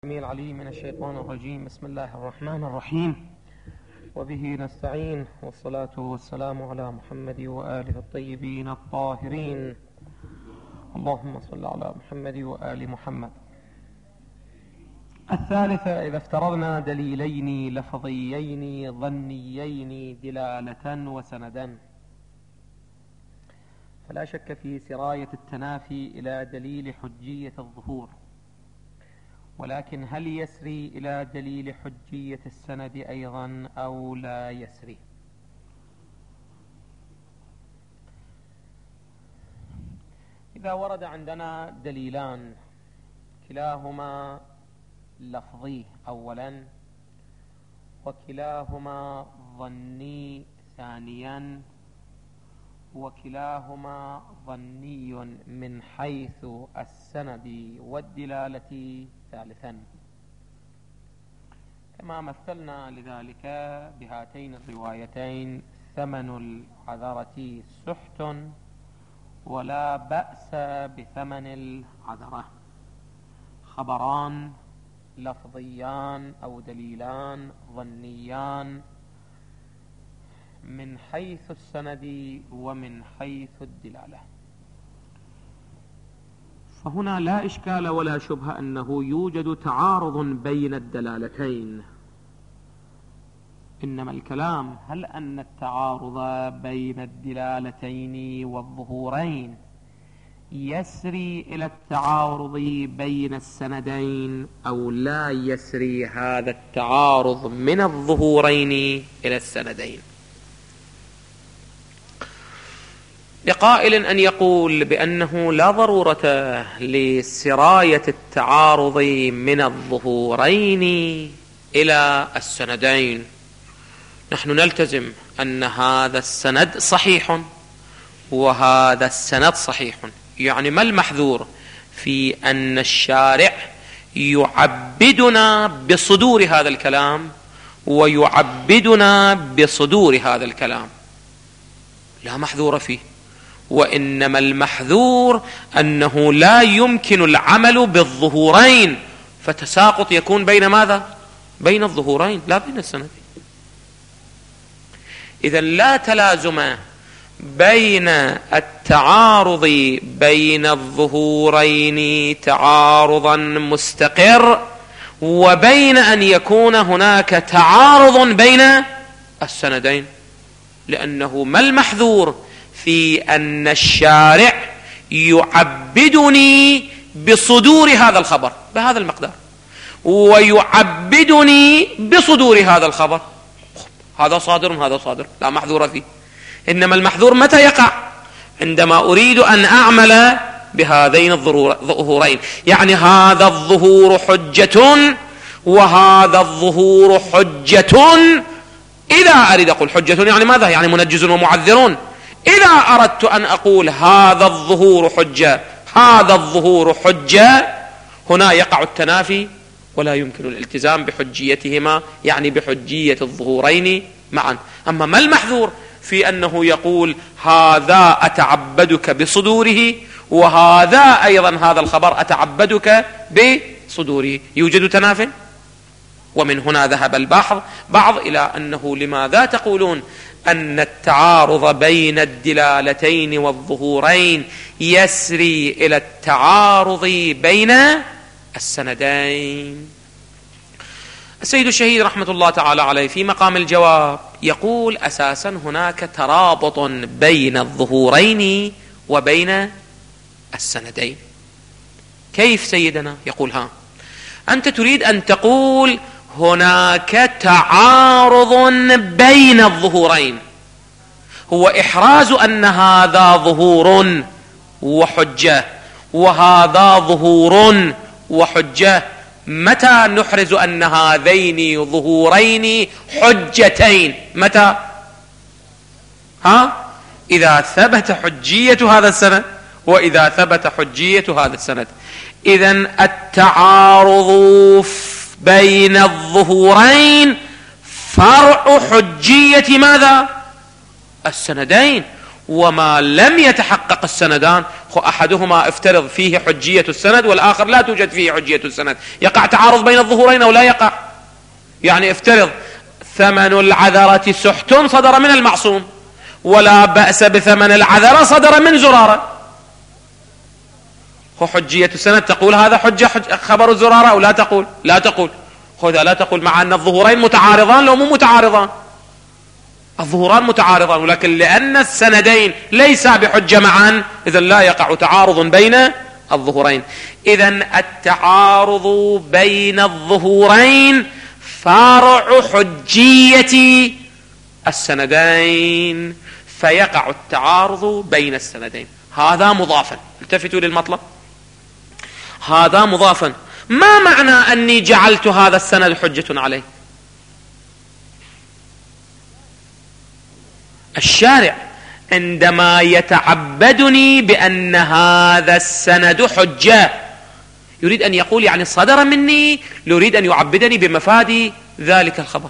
العليم من الشيطان الرجيم. بسم الله الرحمن الرحيم، وبه نستعين، والصلاة والسلام على محمد وآله الطيبين الطاهرين. اللهم صل على محمد وآل محمد. الثالثة: إذا افترضنا دليلين لفظيين ظنيين دلالة وسندا، فلا شك في سراية التنافي إلى دليل حجية الظهور، ولكن هل يسري إلى دليل حجية السند أيضا أو لا يسري؟ إذا ورد عندنا دليلان كلاهما لفظي أولا وكلاهما ظني ثانيا وكلاهما ظني من حيث السند والدلالة ثالثا، كما مثلنا لذلك بهاتين الروايتين: ثمن العذرة سحت ولا بأس بثمن العذرة. خبران لفظيان أو دليلان ظنيان من حيث السند ومن حيث الدلالة. فهنا لا إشكال ولا شبهة أنه يوجد تعارض بين الدلالتين، إنما الكلام هل أن التعارض بين الدلالتين والظهورين يسري إلى التعارض بين السندين أو لا يسري هذا التعارض من الظهورين إلى السندين؟ لقائل أن يقول بأنه لا ضرورة لسراية التعارض من الظهورين إلى السندين. نحن نلتزم أن هذا السند صحيح وهذا السند صحيح. يعني ما المحذور في أن الشارع يعبدنا بصدور هذا الكلام ويعبدنا بصدور هذا الكلام؟ لا محذور فيه، وإنما المحذور أنه لا يمكن العمل بالظهورين، فتساقط يكون بين ماذا؟ بين الظهورين لا بين السندين. إذن لا تلازم بين التعارض بين الظهورين تعارضا مستقر وبين أن يكون هناك تعارض بين السندين، لأنه ما المحذور في أن الشارع يعبدني بصدور هذا الخبر بهذا المقدار ويعبدني بصدور هذا الخبر، هذا صادر هذا صادر، لا محذور فيه. إنما المحذور متى يقع؟ عندما أريد أن أعمل بهذين الظهورين، يعني هذا الظهور حجة وهذا الظهور حجة. إذا أريد أقول حجة يعني ماذا؟ يعني منجز ومعذرون. إذا أردت أن أقول هذا الظهور حجة هذا الظهور حجة، هنا يقع التنافي ولا يمكن الالتزام بحجيتهما، يعني بحجية الظهورين معا. أما ما المحذور في أنه يقول هذا أتعبدك بصدوره وهذا أيضا هذا الخبر أتعبدك بصدوره؟ يوجد تناف. ومن هنا ذهب بعض إلى أنه لماذا تقولون أن التعارض بين الدلالتين والظهورين يسري إلى التعارض بين السندين؟ السيد الشهيد رحمة الله تعالى عليه في مقام الجواب يقول أساسا هناك ترابط بين الظهورين وبين السندين. كيف سيدنا؟ يقول أنت تريد أن تقول هناك تعارض بين الظهورين، هو إحراز أن هذا ظهور وحجة وهذا ظهور وحجة. متى نحرز أن هذين ظهورين حجتين؟ متى؟ إذا ثبت حجية هذا السند وإذا ثبت حجية هذا السند. إذن التعارض بين الظهورين فرع حجية ماذا؟ السندين. وما لم يتحقق السندان، أحدهما افترض فيه حجية السند والآخر لا توجد فيه حجية السند، يقع تعارض بين الظهورين أو لا يقع؟ يعني افترض ثمن العذرة سحت صدر من المعصوم، ولا بأس بثمن العذرة صدر من زرارة، حجية السند تقول هذا حجة خبر الزرارة أو لا تقول؟ لا تقول. خذها لا تقول، مع أن الظهورين متعارضان لو مو متعارضان، الظهوران متعارضان، ولكن لأن السندين ليسا بحجة معا إذا لا يقع تعارض بين الظهورين. إذا التعارض بين الظهورين فرع حجية السندين، فيقع التعارض بين السندين. هذا مضافا، التفتوا للمطلب، هذا مضافا. ما معنى أني جعلت هذا السند حجة عليه؟ الشارع عندما يتعبدني بأن هذا السند حجة يريد أن يقول يعني صدر مني، يريد أن يعبدني بمفاد ذلك الخبر.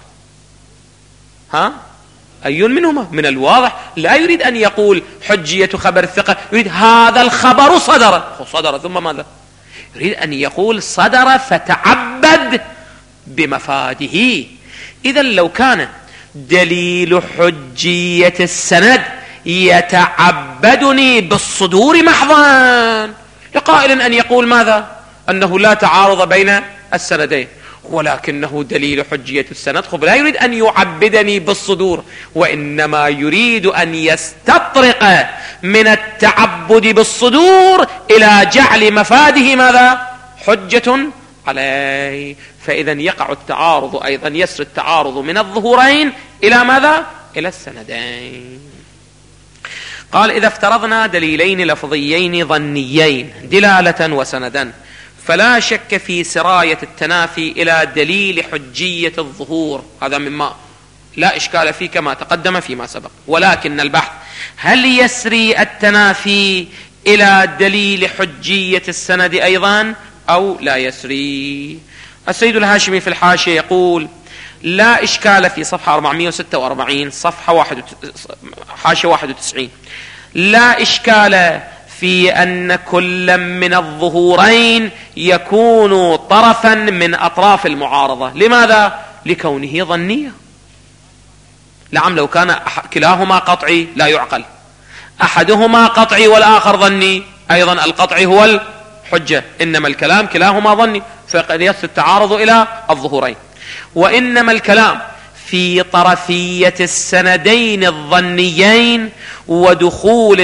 أي منهما؟ من الواضح لا يريد أن يقول حجية خبر الثقة، يريد هذا الخبر صدر ثم ماذا؟ يريد أن يقول صدر فتعبد بمفاده. إذا لو كان دليل حجية السند يتعبدني بالصدور محضا، لقائل أن يقول ماذا؟ أنه لا تعارض بين السندين، ولكنه دليل حجية السند لا يريد أن يعبدني بالصدور، وإنما يريد أن يستطرق من التعبد بالصدور إلى جعل مفاده ماذا؟ حجة عليه. فإذا يقع التعارض أيضا، يسري التعارض من الظهورين إلى ماذا؟ إلى السندين. قال إذا افترضنا دليلين لفظيين ظنيين دلالة وسندا، فلا شك في سراية التنافي إلى دليل حجية الظهور، هذا مما لا إشكال فيه كما تقدم فيما سبق. ولكن البحث هل يسري التنافي إلى دليل حجية السند أيضا أو لا يسري؟ السيد الهاشمي في الحاشية يقول لا إشكال في صفحة 446 صفحة حاشية 91، لا إشكال في أن كل من الظهورين يكون طرفا من أطراف المعارضة. لماذا؟ لكونه ظنية. نعم، لو كان كلاهما قطعي لا يعقل، أحدهما قطعي والآخر ظني، أيضا القطعي هو الحجة، إنما الكلام كلاهما ظني، فقد يصل التعارض إلى الظهورين. وإنما الكلام في طرفية السندين الظنيين ودخول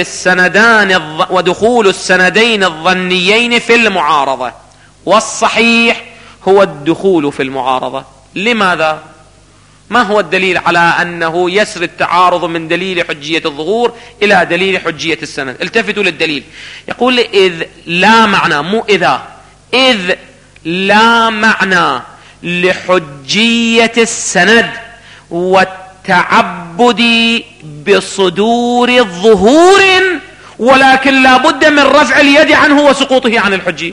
السندين الظنيين في المعارضة، والصحيح هو الدخول في المعارضة. لماذا؟ ما هو الدليل على أنه يسري التعارض من دليل حجية الظهور إلى دليل حجية السند؟ التفتوا للدليل، يقول إذ لا معنى، مو إذا، إذ لا معنى لحجية السند والتعبد بصدور ظهور، ولكن لا بد من رفع اليد عنه وسقوطه عن الحجية.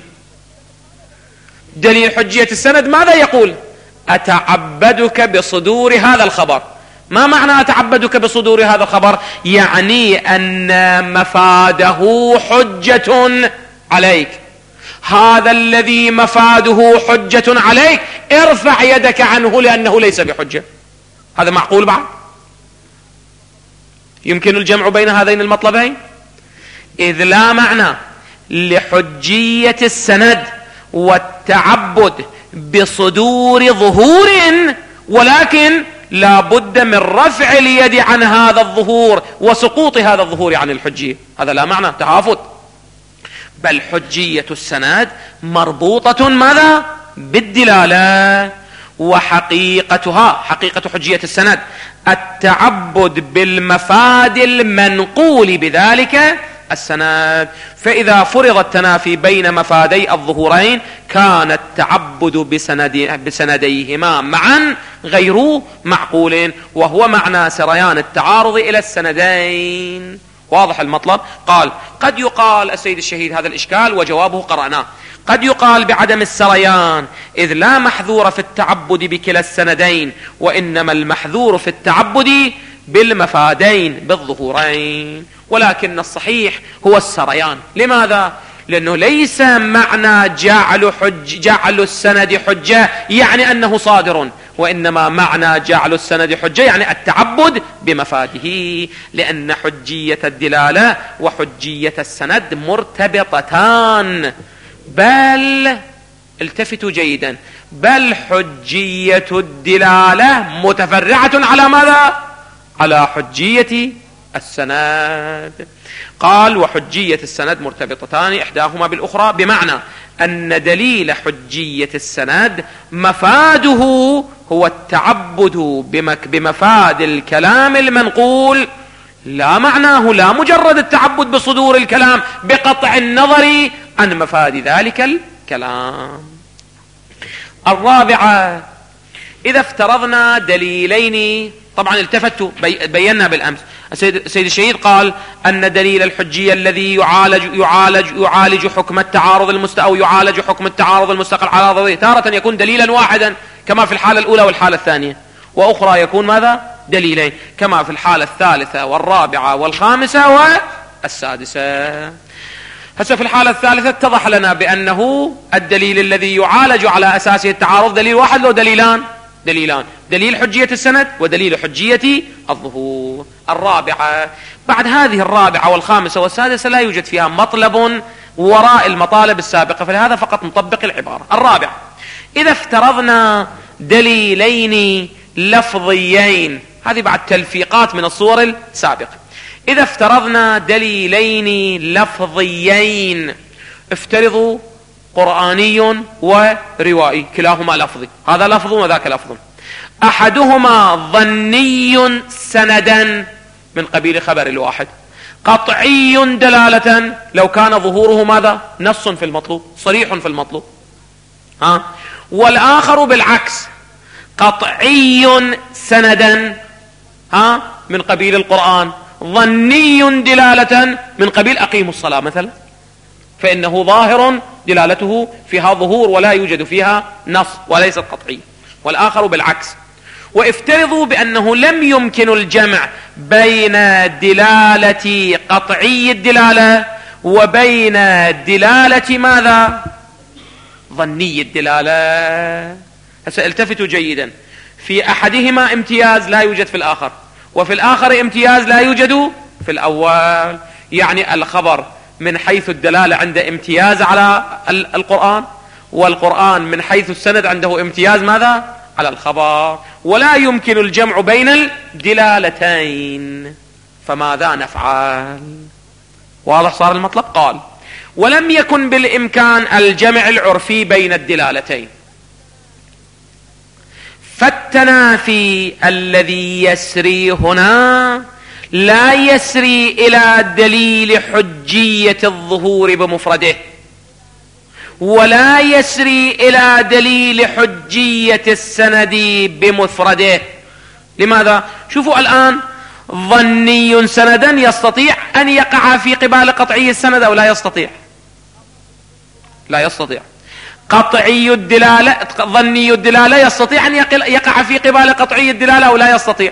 دليل حجية السند ماذا يقول؟ أتعبدك بصدور هذا الخبر. ما معنى أتعبدك بصدور هذا الخبر؟ يعني أن مفاده حجة عليك، هذا الذي مفاده حجة عليك ارفع يدك عنه لأنه ليس بحجة. هذا معقول بعد؟ يمكن الجمع بين هذين المطلبين؟ إذ لا معنى لحجية السند والتعبد بصدور ظهور، ولكن لا بد من رفع اليد عن هذا الظهور وسقوط هذا الظهور عن الحجية. هذا لا معنى تهافت، بل حجية السند مربوطة ماذا؟ بالدلالة. وحقيقتها، حقيقة حجية السند التعبد بالمفاد المنقول بذلك السند. فإذا فرض التنافي بين مفادي الظهورين كان التعبد بسنديهما معا غير معقول، وهو معنى سريان التعارض إلى السندين. واضح المطلب؟ قال قد يقال، السيد الشهيد هذا الإشكال وجوابه قرأناه، قد يقال بعدم السريان إذ لا محذور في التعبد بكلا السندين، وإنما المحذور في التعبد بالمفادين بالظهورين. ولكن الصحيح هو السريان. لماذا؟ لأنه ليس معنى جعل السند حجة يعني أنه صادر، وإنما معنى جعل السند حجة يعني التعبد بمفاده، لأن حجية الدلالة وحجية السند مرتبطتان، بل التفتوا جيدا، بل حجية الدلالة متفرعة على ماذا؟ على حجية السند. قال وحجية السند مرتبطتان إحداهما بالأخرى، بمعنى أن دليل حجية السند مفاده هو التعبد بمفاد الكلام المنقول، لا معناه لا مجرد التعبد بصدور الكلام بقطع النظر عن مفاد ذلك الكلام. الرابعة، إذا افترضنا دليلين، طبعا التفتوا بينا بالأمس، السيد الشهيد قال أن دليل الحجية الذي يعالج حكم التعارض أو يعالج حكم التعارض المستقل على ضده تارة يكون دليلا واحدا كما في الحالة الأولى والحالة الثانية، وأخرى يكون ماذا؟ دليلين كما في الحالة الثالثة والرابعة والخامسة والسادسة. هسه في الحالة الثالثة اتضح لنا بأنه الدليل الذي يعالج على أساسه التعارض دليل واحد لو دليلان، دليل حجية السند ودليل حجية الظهور. الرابعة، بعد هذه الرابعة والخامسة والسادسة لا يوجد فيها مطلب وراء المطالب السابقة، فلهذا فقط نطبق العبارة. الرابعة، إذا افترضنا دليلين لفظيين، هذه بعد تلفيقات من الصور السابقة، إذا افترضنا دليلين لفظيين، افترضوا قرآني وروائي كلاهما لفظي، هذا لفظ وذاك لفظ، أحدهما ظني سندا من قبيل خبر الواحد، قطعي دلالة لو كان ظهوره ماذا؟ نص في المطلوب، صريح في المطلوب، والآخر بالعكس، قطعي سندا من قبيل القرآن، ظني دلالة من قبيل أقيموا الصلاة مثلا، فإنه ظاهر دلالته فيها ظهور ولا يوجد فيها نص وليست قطعي، والآخر بالعكس. وافترضوا بأنه لم يمكن الجمع بين دلالة قطعي الدلالة وبين دلالة ماذا؟ ظني الدلالة. التفتوا جيدا، في أحدهما امتياز لا يوجد في الآخر، وفي الآخر امتياز لا يوجد في الأول، يعني الخبر من حيث الدلالة عنده امتياز على القرآن، والقرآن من حيث السند عنده امتياز ماذا؟ على الخبر، ولا يمكن الجمع بين الدلالتين، فماذا نفعل؟ واضح صار المطلب؟ قال ولم يكن بالإمكان الجمع العرفي بين الدلالتين، فالتنافي الذي يسري هنا لا يسري إلى دليل حجية الظهور بمفرده، ولا يسري إلى دليل حجية السند بمفرده. لماذا؟ شوفوا الآن، ظني سندا يستطيع أن يقع في قبال قطعي السند أو لا يستطيع؟ لا يستطيع. قطعي الدلالة ظني الدلالة يستطيع أن يقع في قبال قطعي الدلالة أو لا يستطيع؟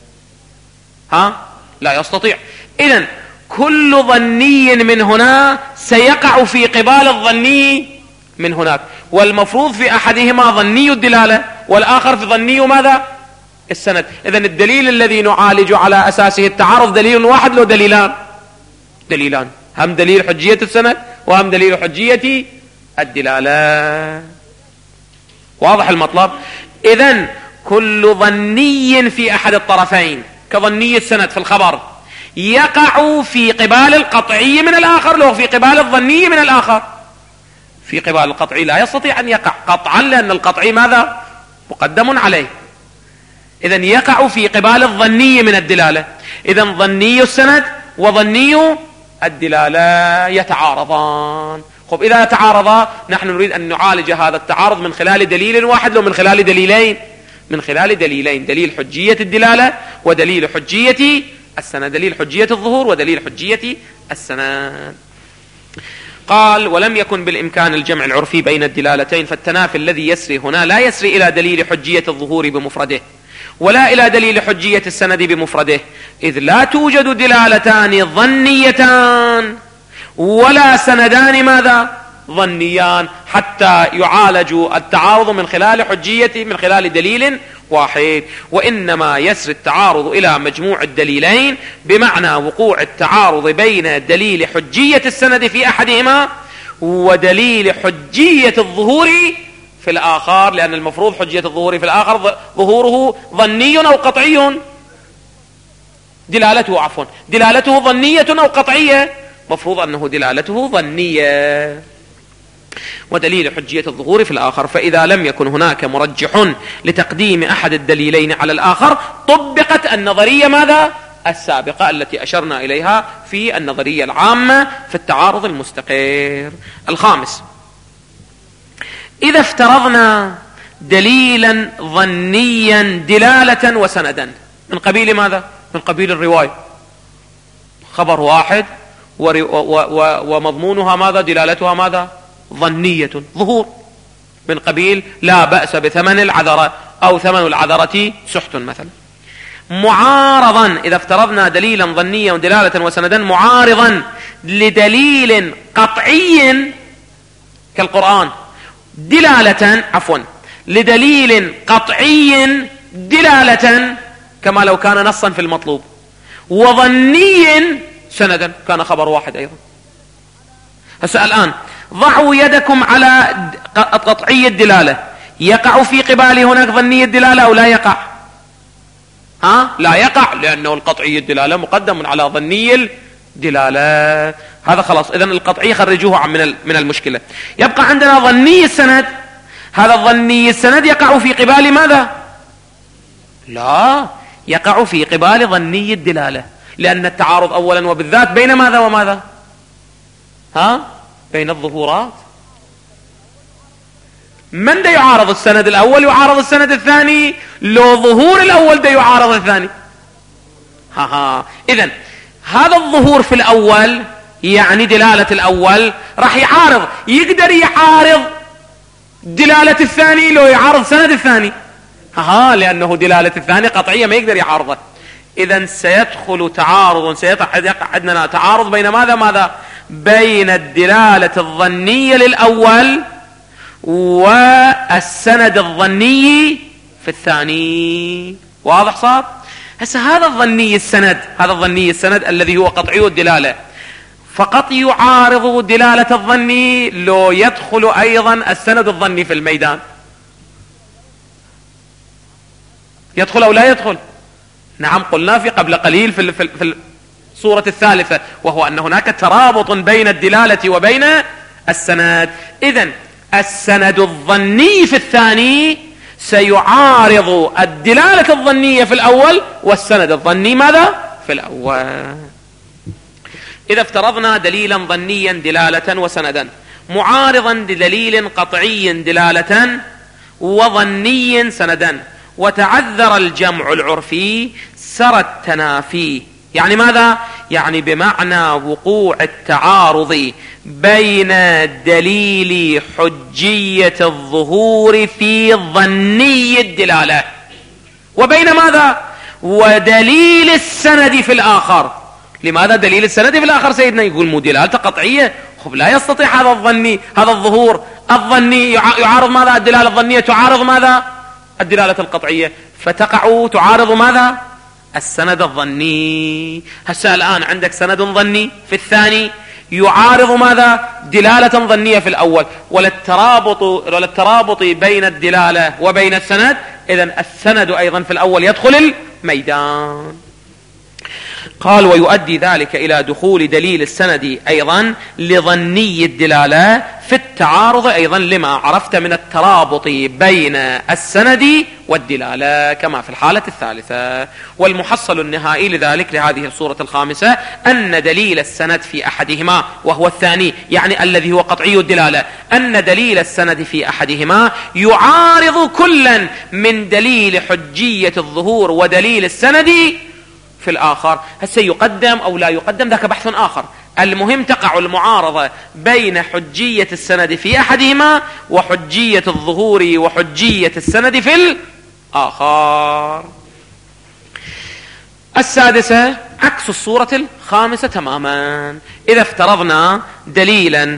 لا يستطيع. إذن كل ظني من هنا سيقع في قبال الظني من هناك، والمفروض في أحدهما ظني الدلالة والآخر في ظني ماذا؟ السند. إذن الدليل الذي نعالج على أساسه التعارض دليل واحد لو دليلان، هم دليل حجية السند وهم دليل حجية الدلالة. واضح المطلب؟ إذن كل ظني في أحد الطرفين كظني السند في الخبر يقع في قبال القطعي من الآخر لو في قبال الظني من الآخر. في قبال القطعي لا يستطيع أن يقع قطعا، لأن القطعي ماذا؟ مقدم عليه. إذن يقع في قبال الظني من الدلالة. إذن ظني السند وظني الدلالة يتعارضان. خب إذا تعارضا نحن نريد أن نعالج هذا التعارض من خلال دليل واحد لو من خلال دليلين؟ من خلال دليلين، دليل حجية الدلالة ودليل حجية السند، دليل حجية الظهور ودليل حجية السند. قال ولم يكن بالإمكان الجمع العرفي بين الدلالتين، فالتنافي الذي يسري هنا لا يسري إلى دليل حجية الظهور بمفرده، ولا إلى دليل حجية السند بمفرده، إذ لا توجد دلالتان ظنيتان ولا سندان ماذا؟ ظنيان، حتى يعالج التعارض من خلال دليل واحد. وإنما يسري التعارض إلى مجموع الدليلين، بمعنى وقوع التعارض بين دليل حجية السند في أحدهما ودليل حجية الظهور في الآخر، لأن المفروض حجية الظهور في الآخر ظهوره ظني أو قطعي، دلالته ظنية أو قطعية، مفروض أنه دلالته ظنية، ودليل حجية الظهور في الآخر. فإذا لم يكن هناك مرجح لتقديم أحد الدليلين على الآخر، طبقت النظرية ماذا؟ السابقة التي أشرنا إليها في النظرية العامة في التعارض المستقر. الخامس، إذا افترضنا دليلا ظنيا دلالة وسندا من قبيل ماذا؟ من قبيل الرواية، خبر واحد ومضمونها ماذا؟ دلالتها ماذا؟ ظنية، ظهور، من قبيل لا بأس بثمن العذرة أو ثمن العذرة سحت مثلا. معارضا، إذا افترضنا دليلا ظنيا ودلالة وسندا معارضا لدليل قطعي كالقرآن لدليل قطعي دلالة كما لو كان نصا في المطلوب، وظني سندا كان خبر واحد أيضا. هسه الآن ضعوا يدكم على قطعي الدلالة، يقع في قبال هناك ظني الدلالة أو لا يقع؟ لا يقع، لأنه القطعي الدلالة مقدم على ظني الدلالة. هذا خلاص، إذن القطعي خرجوه من المشكلة. يبقى عندنا ظني السند. هذا الظني السند يقع في قبال ماذا؟ لا، يقع في قبال ظني الدلالة، لأن التعارض أولا وبالذات بين ماذا وماذا؟ بين الظهورات. من دا يعارض السند الأول يعارض السند الثاني، لو ظهور الأول دا يعارض الثاني. إذن هذا الظهور في الأول يعني دلالة الأول راح يقدر يعارض دلالة الثاني لو يعارض سند الثاني، لأنه دلالة الثاني قطعية ما يقدر يعارضه. إذن سيدخل تعارض، سيقع عندنا تعارض بين ماذا؟ بين الدلالة الظنية للأول والسند الظني في الثاني. واضح صار؟ هسه هذا الظني السند الذي هو قطعي الدلالة فقط يعارض دلالة الظني لو يدخل أيضا السند الظني في الميدان. يدخل أو لا يدخل؟ نعم، قلنا في قبل قليل في الصورة الثالثة، وهو أن هناك ترابط بين الدلالة وبين السند. إذن السند الظني في الثاني سيعارض الدلالة الظنية في الأول، والسند الظني ماذا؟ في الأول. إذا افترضنا دليلا ظنيا دلالة وسندا معارضا لدليل قطعي دلالة وظني سندا، وتعذر الجمع العرفي، سرى التنافي. يعني ماذا؟ يعني بمعنى وقوع التعارض بين دليل حجية الظهور في ظني الدلالة وبين ماذا؟ ودليل السند في الآخر. لماذا دليل السند في الآخر سيدنا؟ يقول مو دلالته قطعية، لا يستطيع هذا الظهور الظني يعارض ماذا؟ الدلالة الظنية تعارض ماذا؟ الدلالة القطعية، تعارض ماذا؟ السند الظني. هسه الآن عندك سند ظني في الثاني يعارض ماذا؟ دلالة ظنية في الأول، وللترابط بين الدلالة وبين السند، إذن السند أيضا في الأول يدخل الميدان. قال ويؤدي ذلك إلى دخول دليل السند أيضا لظني الدلالة في التعارض أيضا لما عرفت من الترابط بين السند والدلالة كما في الحالة الثالثة. والمحصل النهائي لذلك لهذه الصورة الخامسة أن دليل السند في أحدهما وهو الثاني، يعني الذي هو قطعي الدلالة، أن دليل السند في أحدهما يعارض كلا من دليل حجية الظهور ودليل السند في الآخر. هسه يقدم أو لا يقدم ذاك بحث آخر، المهم تقع المعارضة بين حجية السند في أحدهما وحجية الظهور وحجية السند في آخر. السادسة عكس الصورة الخامسة تماما. إذا افترضنا دليلا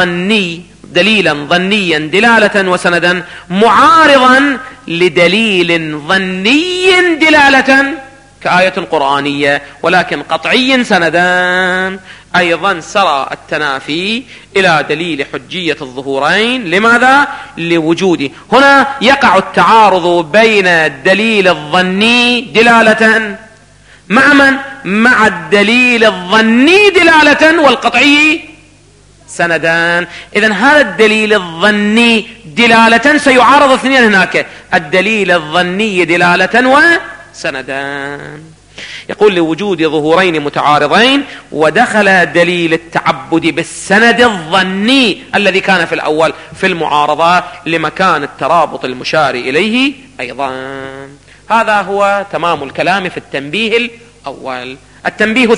ظنيا دلالة وسندا معارضا لدليل ظني دلالة كآية قرآنية ولكن قطعي سندا، أيضا سرى التنافي إلى دليل حجية الظهورين. لماذا؟ لوجوده هنا يقع التعارض بين الدليل الظني دلالة مع من؟ مع الدليل الظني دلالة والقطعي سندان. إذن هذا الدليل الظني دلالة سيعارض اثنين هناك، الدليل الظني دلالة وسندان. يقول لوجود ظهورين متعارضين ودخل دليل التعبد بالسند الظني الذي كان في الأول في المعارضة لمكان الترابط المشار إليه أيضا. هذا هو تمام الكلام في التنبيه الأول. التنبيه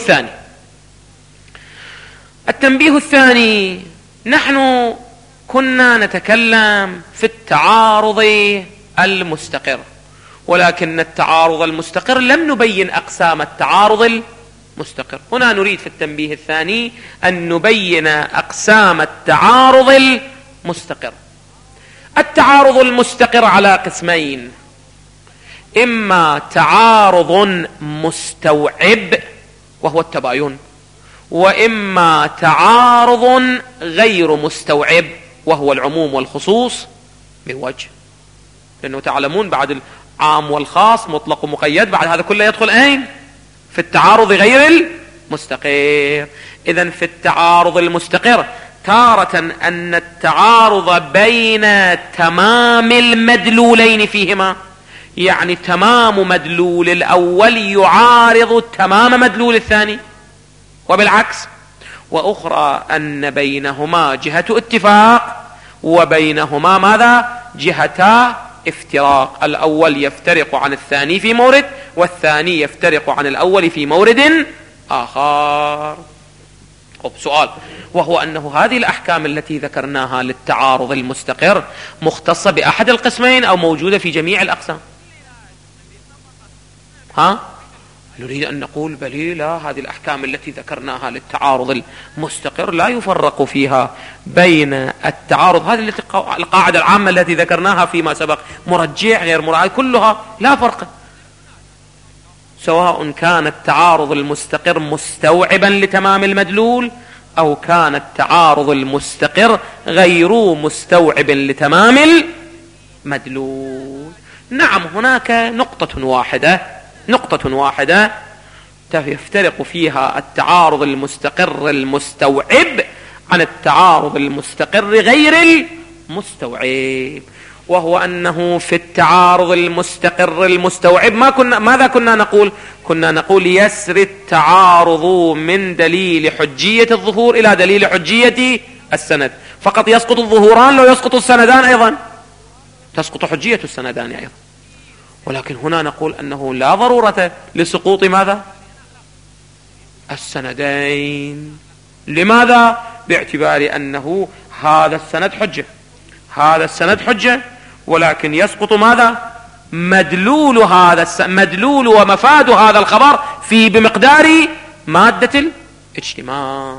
الثاني نحن كنا نتكلم في التعارض المستقر، ولكن التعارض المستقر لم نبين أقسام التعارض المستقر. هنا نريد في التنبيه الثاني أن نبين أقسام التعارض المستقر. التعارض المستقر على قسمين: إما تعارض مستوعب وهو التباين، وإما تعارض غير مستوعب وهو العموم والخصوص بوجه. لأنه تعلمون بعد العام والخاص مطلق ومقيد، بعد هذا كله يدخل أين؟ في التعارض غير المستقر. إذن في التعارض المستقر تارة أن التعارض بين تمام المدلولين فيهما، يعني تمام مدلول الأول يعارض تمام مدلول الثاني، وبالعكس. وأخرى أن بينهما جهة اتفاق وبينهما ماذا؟ جهتا افتراق. الأول يفترق عن الثاني في مورد، والثاني يفترق عن الأول في مورد آخر. سؤال، وهو أنه هذه الأحكام التي ذكرناها للتعارض المستقر مختصة بأحد القسمين أو موجودة في جميع الأقسام؟ نريد أن نقول بلي لا، هذه الأحكام التي ذكرناها للتعارض المستقر لا يفرق فيها بين التعارض، هذه القاعدة العامة التي ذكرناها فيما سبق، مرجع غير مرجع كلها لا فرق، سواء كان التعارض المستقر مستوعبا لتمام المدلول أو كان التعارض المستقر غير مستوعب لتمام المدلول. نعم، هناك نقطة واحدة يفترق فيها التعارض المستقر المستوعب عن التعارض المستقر غير المستوعب، وهو أنه في التعارض المستقر المستوعب ماذا كنا نقول؟ كنا نقول يسري التعارض من دليل حجية الظهور إلى دليل حجية السند، فقط يسقط الظهوران، لو يسقط السندان أيضا تسقط حجية السندان أيضا. ولكن هنا نقول أنه لا ضرورة لسقوط ماذا؟ السندين. لماذا؟ باعتبار أنه هذا السند حجة، ولكن يسقط ماذا؟ مدلول ومفاد هذا الخبر بمقدار مادة الاجتماع.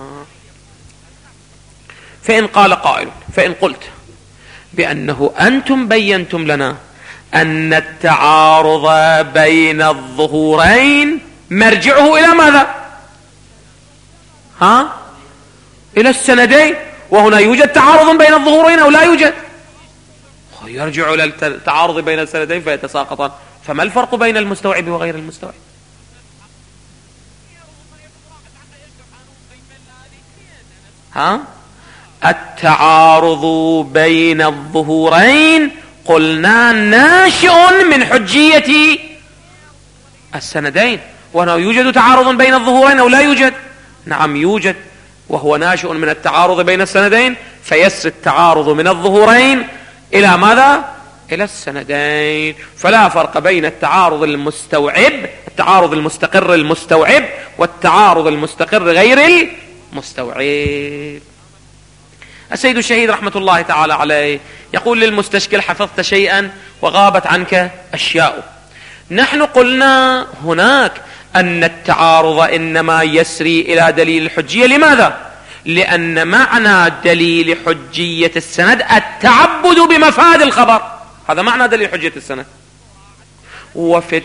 فإن قال قائل، فإن قلت بأنه أنتم بينتم لنا أن التعارض بين الظهورين مرجعه إلى ماذا؟ إلى السندين، وهنا يوجد تعارض بين الظهورين أو لا يوجد؟ يرجع إلى التعارض بين السندين فيتساقطان. فما الفرق بين المستوعب وغير المستوعب؟ التعارض بين الظهورين قلنا ناشئ من حجية السندين، وهنا يوجد تعارض بين الظهورين أو لا يوجد؟ نعم يوجد، وهو ناشئ من التعارض بين السندين، فيسري التعارض من الظهورين إلى ماذا؟ إلى السندين. فلا فرق بين التعارض التعارض المستقر والتعارض المستقر غير المستوعب. السيد الشهيد رحمة الله تعالى عليه يقول للمستشكل: حفظت شيئا وغابت عنك أشياء. نحن قلنا هناك أن التعارض إنما يسري إلى دليل الحجية. لماذا؟ لأن معنى دليل حجية السند التعبد بمفاد الخبر، هذا معنى دليل حجية السند. وفي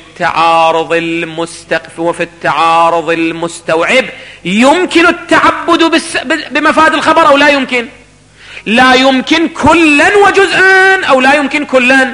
التعارض المستوعب يمكن التعبد بمفاد الخبر أو لا يمكن؟ لا يمكن كلا وجزءا أو لا يمكن كلا؟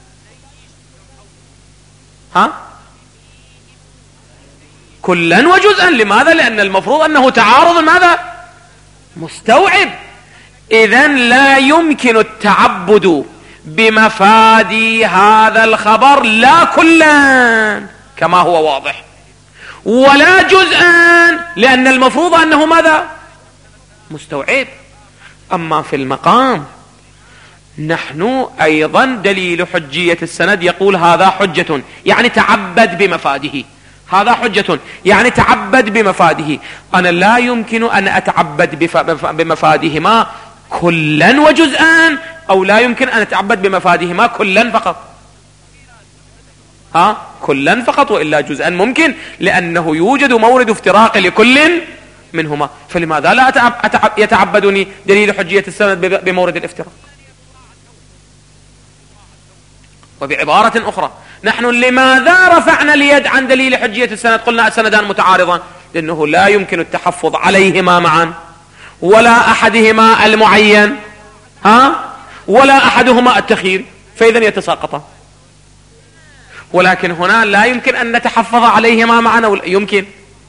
كلا وجزءا. لماذا؟ لأن المفروض أنه تعارض ماذا؟ مستوعب. إذن لا يمكن التعبد بمفاد هذا الخبر لا كلا كما هو واضح، ولا جزءا، لأن المفروض أنه ماذا؟ مستوعب. أما في المقام نحن أيضا دليل حجية السند يقول هذا حجة يعني تعبد بمفاده، هذا حجة يعني تعبد بمفاده. أنا لا يمكن أن أتعبد بمفادهما كلا وجزءا، أو لا يمكن أن أتعبد بمفادهما كلا فقط. كلا فقط، وإلا جزءا ممكن، لأنه يوجد مورد افتراق لكل منهما. فلماذا لا يتعبدني دليل حجية السند بمورد الافتراق؟ وبعبارة أخرى، نحن لماذا رفعنا اليد عن دليل حجية السند؟ قلنا السندان متعارضان، لأنه لا يمكن التحفظ عليهما معا، ولا أحدهما المعين ولا أحدهما التخيير، فإذن يتساقطان. ولكن هنا لا يمكن أن نتحفظ عليهما معا، أو يمكن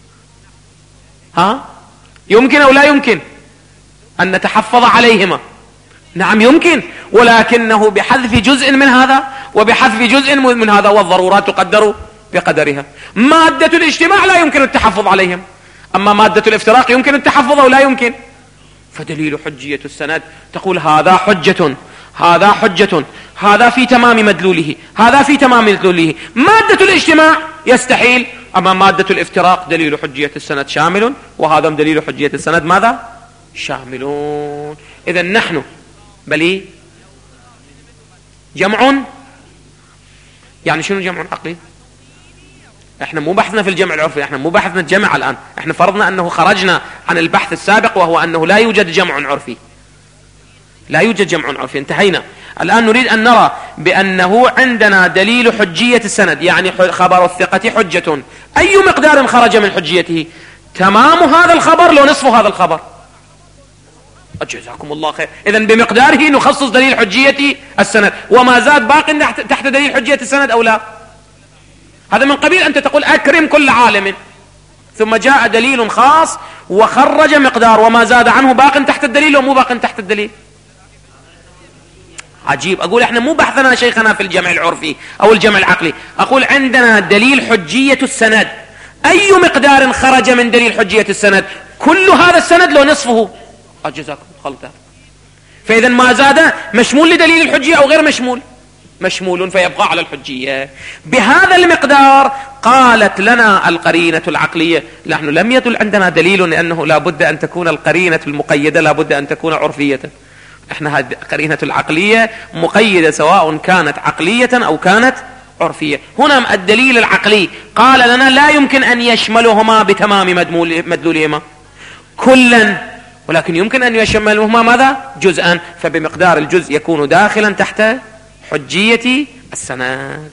يمكن أو لا يمكن أن نتحفظ عليهما؟ نعم يمكن، ولكنه بحذف جزء من هذا وبحذف جزء من هذا، والضرورات تقدر بقدرها. مادة الاجتماع لا يمكن التحفظ عليهم، أما مادة الافتراق يمكن التحفظ أو لا يمكن. فدليل حجية السند تقول هذا حجة، هذا حجة، هذا في تمام مدلوله، هذا في تمام مدلوله. مادة الاجتماع يستحيل، أما مادة الافتراق دليل حجية السند شامل، وهذا دليل حجية السند ماذا؟ شاملون. إذن نحن بل جمع، يعني شنو جمع عقلي؟ احنا مو بحثنا في الجمع العرفي، احنا مو بحثنا الجمع الآن، احنا فرضنا أنه خرجنا عن البحث السابق، وهو أنه لا يوجد جمع عرفي، لا يوجد جمع عرفي، انتهينا. الآن نريد أن نرى بأنه عندنا دليل حجية السند، يعني خبر الثقة حجة. أي مقدار خرج من حجيته؟ تمام هذا الخبر لو نصف هذا الخبر. جزاكم الله خير. إذن بمقداره نخصص دليل حجية السند، وما زاد باق تحت دليل حجية السند أو لا؟ هذا من قبيل أنت تقول أكرم كل عالم، ثم جاء دليل خاص وخرج مقدار، وما زاد عنه باق تحت الدليل ومو باق تحت الدليل. عجيب. أقول احنا مو بحثنا شيخنا في الجمع العرفي أو الجمع العقلي، أقول عندنا دليل حجية السند، أي مقدار خرج من دليل حجية السند؟ كل هذا السند لو نصفه. جزاكم خلطة. فإذا ما زاد مشمول لدليل الحجية أو غير مشمول؟ مشمول، فيبقى على الحجية بهذا المقدار. قالت لنا القرينة العقلية، نحن لم يدل عندنا دليل لأنه لا بد أن تكون القرينة المقيدة لا بد أن تكون عرفية. احنا هذه قرينة العقلية مقيدة سواء كانت عقلية أو كانت عرفية. هنا الدليل العقلي قال لنا لا يمكن أن يشملهما بتمام مدلولهما كلا، ولكن يمكن أن يشملهما ماذا؟ جزءا، فبمقدار الجزء يكون داخلا تحت حجية السند.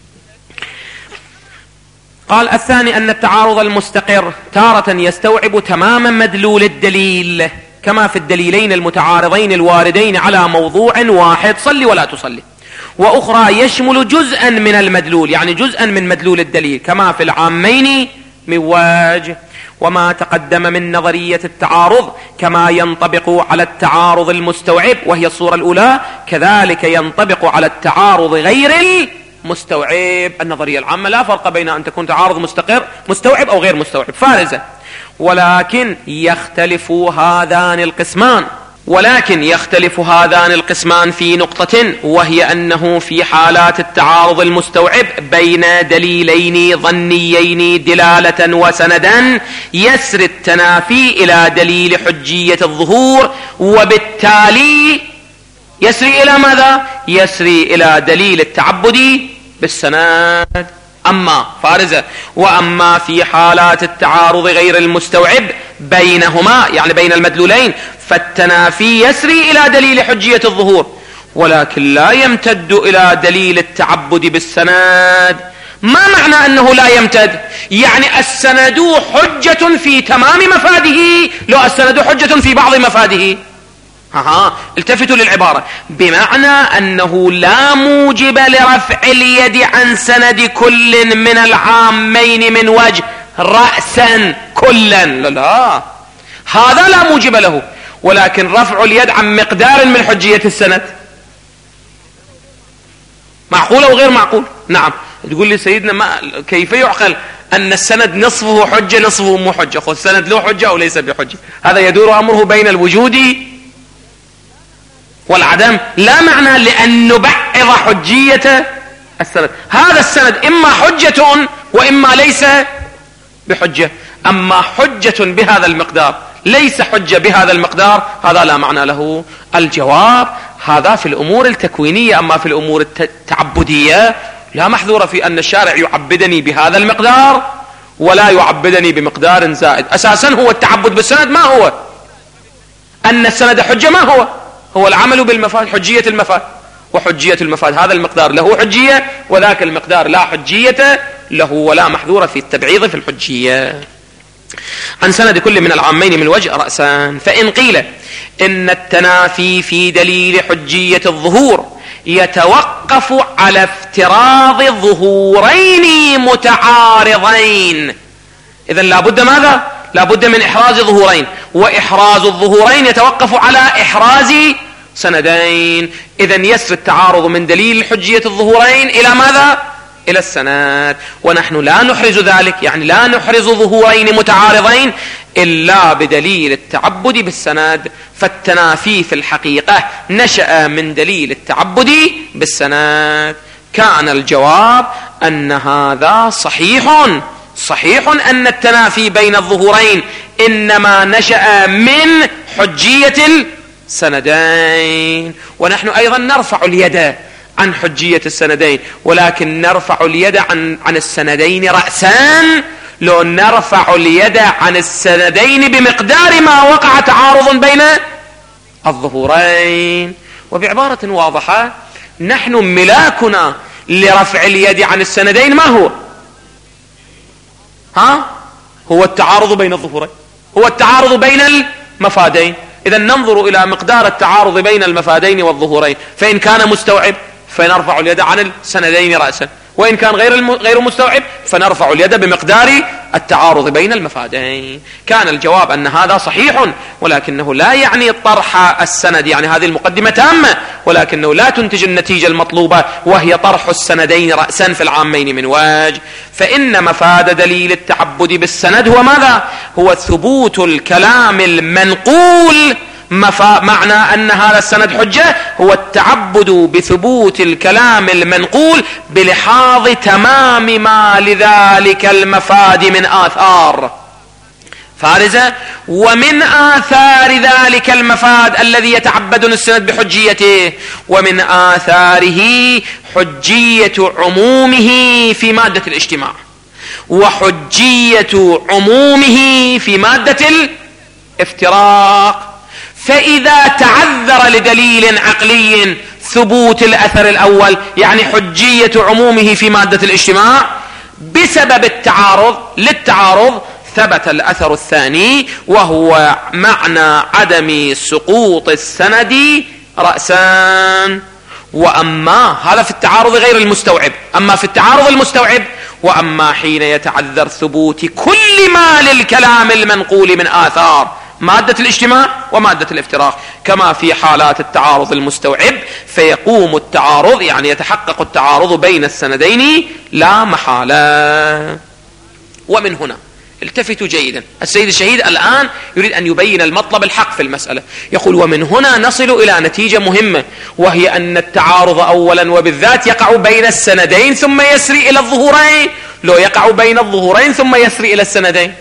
قال الثاني أن التعارض المستقر تارة يستوعب تماما مدلول الدليل، كما في الدليلين المتعارضين الواردين على موضوع واحد، صلي ولا تصلي، وأخرى يشمل جزءا من المدلول، يعني جزءا من مدلول الدليل، كما في العامين من وجه. وما تقدم من نظرية التعارض كما ينطبق على التعارض المستوعب وهي الصورة الأولى، كذلك ينطبق على التعارض غير المستوعب. النظرية العامة لا فرق بين أن تكون تعارض مستوعب أو غير مستوعب، فارزة. ولكن يختلف هذان القسمان ولكن يختلف هذان القسمان في نقطة، وهي أنه في حالات التعارض المستوعب بين دليلين ظنيين دلالة وسندا يسري التنافي إلى دليل حجية الظهور، وبالتالي يسري إلى ماذا؟ يسري إلى دليل التعبد بالسند. أما فارزة، وأما في حالات التعارض غير المستوعب بينهما، يعني بين المدلولين، فالتنافي يسري إلى دليل حجية الظهور، ولكن لا يمتد إلى دليل التعبد بالسند. ما معنى أنه لا يمتد؟ يعني السند حجة في تمام مفاده، لو السند حجة في بعض مفاده. التفتوا للعبارة، بمعنى أنه لا موجب لرفع اليد عن سند كل من العامين من وجه رأسا كلا، لا هذا لا موجب له، ولكن رفع اليد عن مقدار من حجية السند معقول أو غير معقول؟ نعم. تقول لي سيدنا ما كيف يعقل أن السند نصفه حجة نصفه مو حجة؟ خذ السند له حجة أو ليس بحجة، هذا يدور أمره بين الوجود والعدم، لا معنى لأن نبعض حجية السند. هذا السند إما حجة وإما ليس بحجة، أما حجة بهذا المقدار ليس حجة بهذا المقدار، هذا لا معنى له. الجواب هذا في الأمور التكوينية. أما في الأمور التعبدية لا محذور في أن الشارع يعبدني بهذا المقدار ولا يعبدني بمقدار زائد. أساسا هو التعبد بالسند ما هو أن السند حجة، ما هو العمل بالمفاد، حجية المفاد، وحجية المفاد هذا المقدار له حجية وذاك المقدار لا حجية له، ولا محذور في التبعيض في الحجية. عن سند كل من العامين من وجه رأسان. فإن قيل إن التنافي في دليل حجية الظهور يتوقف على افتراض ظهورين متعارضين، إذن لابد ماذا؟ لابد من إحراز ظهورين، وإحراز الظهورين يتوقف على إحراز سندين. إذن يسري التعارض من دليل حجية الظهورين إلى ماذا؟ إلى السند. ونحن لا نحرز ذلك، يعني لا نحرز ظهورين متعارضين إلا بدليل التعبد بالسند، فالتنافي في الحقيقة نشأ من دليل التعبد بالسند. كان الجواب أن هذا صحيح أن التنافي بين الظهورين إنما نشأ من حجية السندين، ونحن أيضا نرفع اليد عن حجية السندين، ولكن نرفع اليد عن السندين رأسان، لو نرفع اليد عن السندين بمقدار ما وقع تعارض بين الظهورين. وبعبارة واضحة، نحن ملاكنا لرفع اليد عن السندين ما هو؟ هو التعارض بين الظهورين، هو التعارض بين المفادين. إذا ننظر إلى مقدار التعارض بين المفادين والظهورين، فإن كان مستوعب فنرفع اليد عن السندين رأسا، وإن كان غير مستوعب فنرفع اليد بمقدار التعارض بين المفادين. كان الجواب أن هذا صحيح، ولكنه لا يعني طرح السند، يعني هذه المقدمة تامة ولكنه لا تنتج النتيجة المطلوبة وهي طرح السندين رأسا في العامين من وجه. فإن مفاد دليل التعبد بالسند هو ماذا؟ هو ثبوت الكلام المنقول. معنى أن هذا السند حجة هو التعبد بثبوت الكلام المنقول بلحاظ تمام ما لذلك المفاد من آثار فارزة. ومن آثار ذلك المفاد الذي يتعبد السند بحجيته، ومن آثاره حجية عمومه في مادة الاجتماع، وحجية عمومه في مادة الافتراق. فإذا تعذر لدليل عقلي ثبوت الأثر الأول، يعني حجية عمومه في مادة الاجتماع، بسبب للتعارض ثبت الأثر الثاني، وهو معنى عدم سقوط السند رأسان. وأما هذا في التعارض غير المستوعب. أما في التعارض المستوعب، وأما حين يتعذر ثبوت كل ما للكلام المنقول من آثار مادة الاجتماع ومادة الافتراق، كما في حالات التعارض المستوعب، فيقوم التعارض، يعني يتحقق التعارض بين السندين لا محالة. ومن هنا التفتوا جيدا. السيد الشهيد الآن يريد أن يبين المطلب الحق في المسألة. يقول: ومن هنا نصل إلى نتيجة مهمة، وهي أن التعارض أولا وبالذات يقع بين السندين ثم يسري إلى الظهورين، لو يقع بين الظهورين ثم يسري إلى السندين.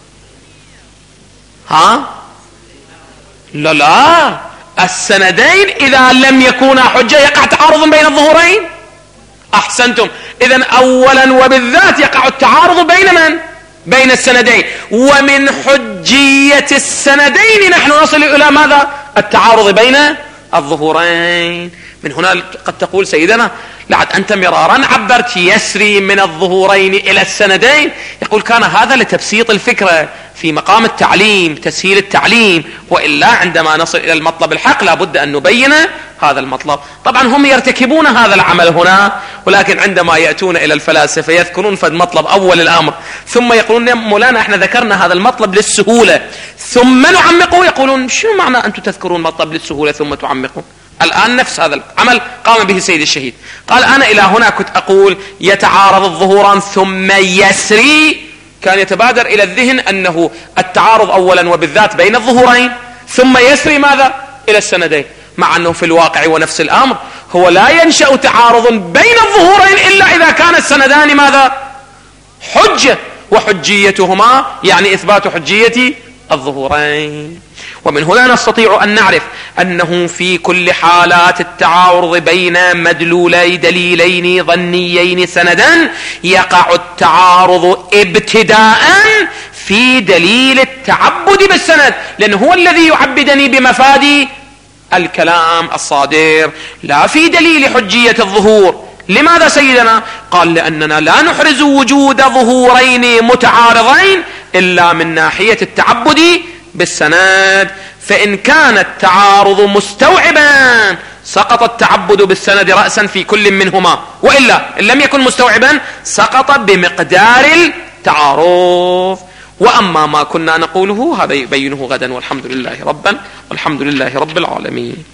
لا السندين إذا لم يكونا حجة يقع تعارض بين الظهورين. أحسنتم. إذن أولا وبالذات يقع التعارض بين من؟ بين السندين. ومن حجية السندين نحن نصل إلى ماذا؟ التعارض بين الظهورين. من هنا قد تقول سيدنا: لعد أنت مرارا عبرت يسري من الظهورين إلى السندين. يقول: كان هذا لتبسيط الفكرة في مقام التعليم، تسهيل التعليم، وإلا عندما نصل إلى المطلب الحق لابد أن نبين هذا المطلب. طبعا هم يرتكبون هذا العمل هنا، ولكن عندما يأتون إلى الفلاسفة يذكرون فد مطلب أول الأمر، ثم يقولون: مولانا احنا ذكرنا هذا المطلب للسهولة ثم نعمقه. يقولون: شو معنى أنتم تذكرون مطلب للسهولة ثم تعمقون؟ الآن نفس هذا العمل قام به السيد الشهيد. قال: أنا إلى هنا كنت أقول يتعارض الظهوران ثم يسري، كان يتبادر إلى الذهن أنه التعارض أولا وبالذات بين الظهورين ثم يسري ماذا؟ إلى السندين، مع أنه في الواقع ونفس الأمر هو لا ينشأ تعارض بين الظهورين إلا إذا كان السندان ماذا؟ حجة، وحجيتهما يعني إثبات حجية الظهورين. ومن هنا نستطيع أن نعرف أنه في كل حالات التعارض بين مدلولي دليلين ظنيين سندا يقع التعارض ابتداء في دليل التعبد بالسند، لأنه هو الذي يعبدني بمفاد الكلام الصادر، لا في دليل حجية الظهور. لماذا سيدنا؟ قال: لأننا لا نحرز وجود ظهورين متعارضين إلا من ناحية التعبد بالسند، فإن كان التعارض مستوعبا سقط التعبد بالسند رأسا في كل منهما، وإلا إن لم يكن مستوعبا سقط بمقدار التعارض. وأما ما كنا نقوله هذا يبينه غدا، والحمد لله رب العالمين.